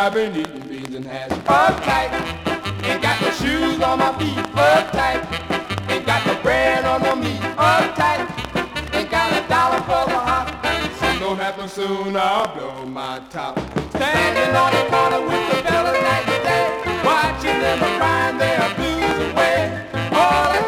I've been eating beans and hash. Uptight, ain't got no shoes on my feet. Uptight, ain't got no bread on no meat. Uptight, ain't got $1 for the hop. Something gon' happen soon, I'll blow my top. Standing on the corner with the fellas night and day, watching them a crying their blues away. All I